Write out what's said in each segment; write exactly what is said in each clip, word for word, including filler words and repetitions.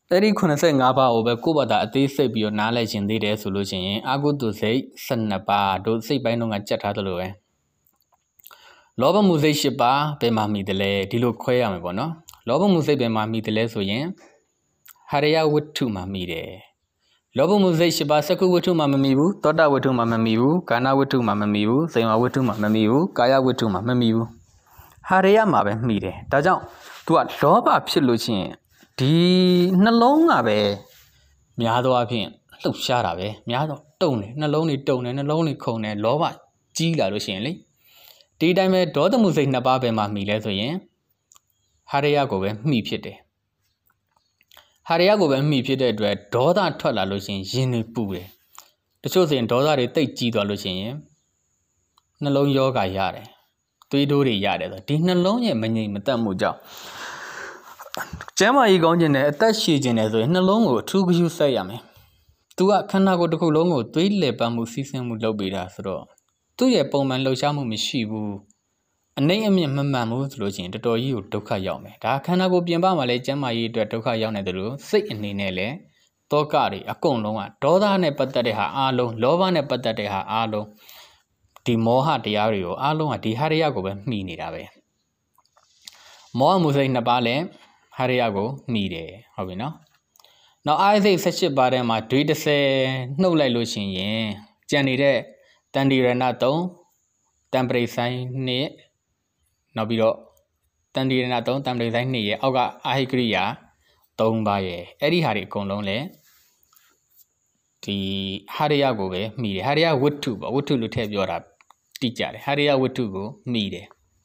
အဲ့ဒီeighty-fiveပါးကိုပဲကိုယ့်ဘာသာအသေးစိတ်ပြီးတော့နားလည်ခြင်းသေးတယ်ဆိုလို့ရှိရင်အာဟုတုစိတ်twelveပါးတို့စိတ်ပိုင်းတော့ကကြက်ထားသလိုပဲလောဘမှုစိတ်eightပါးဘယ်မှာမိတယ်လဲဒီလိုခွဲရမယ်ပေါ့နော်လောဘမှုစိတ်ဘယ်မှာမိတယ်လဲဆိုရင်ဟရိယဝတ္ထုမှာမိတယ်လောဘမှုစိတ်eightပါးစက္ခုဝတ္ထုမှာမမိဘူးသောတာဝတ္ထုမှာမမိဘူးကာဏဝတ္ထုမှာမမိဘူးဇိမ်ဝဝတ္ထုမှာမမိဘူးကာယဝတ္ထုမှာမမိဘူးဟရိယမှာပဲမိတယ်ဒါကြောင့် तू ကလောဘဖြစ်လို့ချင်းဒီနှလုံးကပဲများသောအားဖြင့်လှုပ်ရှားတာပဲများတော့တုံတယ်နှလုံးတွေတုံတယ်နှလုံးတွေခုန်တယ်လောဘကြီးလာလို့ရှိရင်လေဒီတိုင်းပဲဒေါသမှုစိတ်နှစ်ပါးပဲမှာမိလဲဆိုရင်ဟရိယကိုပဲမိဖြစ်တယ်ဟရိယကိုပဲမိဖြစ်တဲ့အတွက်ဒေါသထွက်လာလို့ရှိရင်ရင်တွေပူတယ်တချို့ဆိုရင်ဒေါသတွေတိတ်ကြီးသွားလို့ရှိရင်နှလုံးယောဂရတယ်သွေးတိုးတွေရတယ်ဆိုဒီနှလုံးရဲ့မငြိမ်မသက်မှုကြောင့်ကျမ်းမာရေးကောင်းခြင်းနဲ့အသက်ရှည်ခြင်းနဲ့ဆိုရင်နှလုံးကိုအထူးဂရုစိုက်ရမယ်။ तू ကခန္ဓာကိုယ်တစ်ခုလုံးကိုသွေးလည်ပတ်မှုစီးဆင်းမှုလုပ်ပေးတာဆိုတော့သူ့ရဲ့ပုံမှန်လှုပ်ရှားမှုမရှိဘူး။အနှိမ့်အမြင့်မမှန်ဘူးဆိုလို့ရှိရင်တော်တော်ကြီးကိုဒုက္ခရောက်မယ်။ဒါခန္ဓာကိုယ်ပြင်ပမှာလည်းကျမ်းမာရေးအတွက်ဒုက္ခရောက်နေတယ်လို့စိတ်အနေနဲ့လည်းတောကတွေအကုန်လုံးကဒေါသနဲ့ပတ်သက်တဲ့ဟာအားလုံးလောဘနဲ့ပတ်သက်တဲ့ဟာအားလုံးဒီမောဟတရားတွေကိုအားလုံးကဒီဟရိယကိုပဲမှီနေတာပဲ။မောဟမှုစိတ်နှစ်ပါးလည်းဟရိယကိုမိတယ်ဟုတ်ပြီနော်နောက်အာယစိတ်eighteenပါးထဲမှာဒွေthirtyနှုတ်လိုက်လို့ရှိရင်ကြံနေတဲ့တန်တိရဏthreeတံပရိဆိုင်twoနောက်ပြီးတော့တန်တိရဏthreeတံပရိဆိုင်twoရဲ့အောက်ကအာဟိကရိယာthreeပါးရဲ့အဲ့ဒီဟာတွေအကုန်လုံးလည်းဒီဟရိယကိုပဲမိတယ်ဟရိယဝတ္ထုပေါ့ဝတ္ထုလို့ထည့်ပြောတာတိကျတယ်ဟရိယဝတ္ထုကိုမိတယ်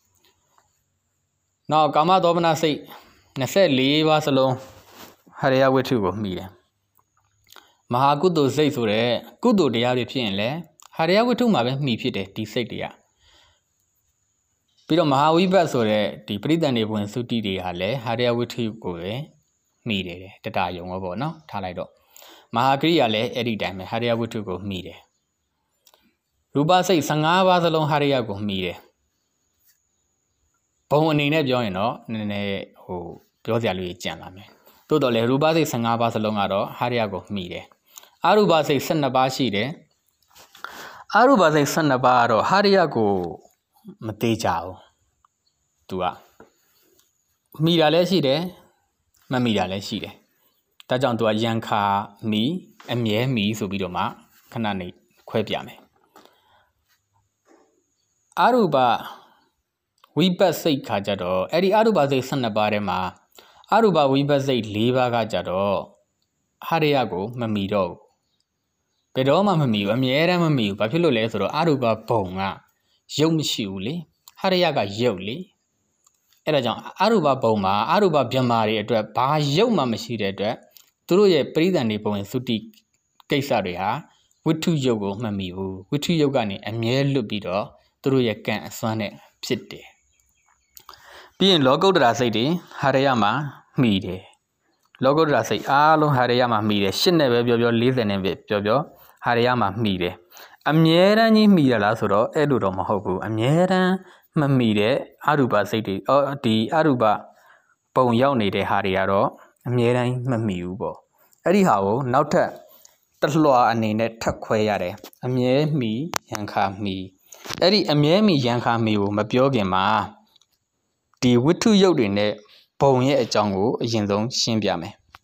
နောက်ကာမသောမနစိတ်twenty-fourပါးစလုံးဟရိယဝတ္ထုကိုမိတယ်မဟာကုသိုလ်စိတ်ဆိုတဲ့ကုသိုလ်တရားတွေဖြစ်ရင်လည်းဟရိယဝတ္ထုမှာပဲမိဖြစ်တယ်ဒီစိတ်တွေကပြီးတော့မဟာဝိဘတ်ဆိုတဲ့ဒီပရိသန္တိဘဝင်သုတိတွေဟာလည်းဟရိယဝတ္ထုကိုပဲမိတယ်တတယုံဘောပေါ့နော်ထားလိုက်တော့မဟာကရိယာလည်းအဲ့ဒီတိုင်းပဲဟရိယဝတ္ထုကိုမိတယ်ရူပစိတ်fifteenပါးစလုံးဟရိယကိုမိတယ်ဘုံအနေနဲ့ပြောရင်တော့နည်းနည်းဟိုပြောစရာလေးကြံလာမယ်တိုးတော်လေရူပစိတ်fifteenပါးစလုံးကတော့ဟရိယကိုမိတယ်အရူပစိတ်twelveပါးရှိတယ်အရူပစိတ်twelveပါးကတော့ဟရိယကိုမသေးကြဘူးသူကမိတာလည်းရှိတယ်မမိတာလည်းရှိတယ်ဒါကြောင့်သူကယံခာမိအမြဲမိဆိုပြီးတော့မှခဏနေခွဲပြမယ်အရူပဝိပတ်စိတ်ခါကြတော့အဲ့ဒီအရူပစိတ်twelveပါးထဲမှာအရူပဝိပတ်စိတ်fourပါးကကြတော့ဟရိယကိုမမီတော့ဘူးဘယ်တော့မှမမီဘူးအမြဲတမ်းမမီဘူးဘာဖြစ်လို့လဲဆိုတော့အရူပဘုံကရုပ်မရှိဘူးလေဟရိယကရုပ်လေအဲ့ဒါကြောင့်အရူပဘုံမှာအရူပဗြဟ္မာတွေအတွက်ဘာရုပ်မှမရှိတဲ့အတွက်သူတို့ရဲ့ပရိသန္တိဘဝင်သုတိကိစ္စတွေဟာဝိထုရုပ်ကိုမမီဘူးဝိထုရုပ်ကနေအမြဲလွတ်ပြီးတော့သူတို့ရဲ့ကံအစွမ်းနဲ့ဖြစ်တယ်ပြီးရင်လောကုတ္တရာစိတ်တွေဟရိယမှာမိတယ်လောကုတ္တရာစိတ်အားလုံးဟရိယမှာမိတယ်eightနဲ့ပဲပြောပြောfortyနဲ့ပဲပြောပြောဟရိယမှာမိတယ်အမြဲတမ်းကြီးမိရလားဆိုတော့အဲ့လိုတော့မဟုတ်ဘူးအမြဲတမ်းမမိတဲ့အရူပစိတ်တွေအော်ဒီအရူပပုံရောက်နေတဲ့ဟာတွေကတော့အမြဲတမ်းမမိဘူးပေါ့အဲ့ဒီဟာကိုနောက်ထပ်တလွှာအနေနဲ့ထပ်ခွဲရတယ်အမြဲမိယံခာမိအဲ့ဒီအမြဲမိယံခာမိကိုမပြောခင်မှာဒီဝိထုရုပ်တွေနဲ့ဘုံရဲ့အကြောင်းကိုအရင်ဆုံးရှင်းပြမယ်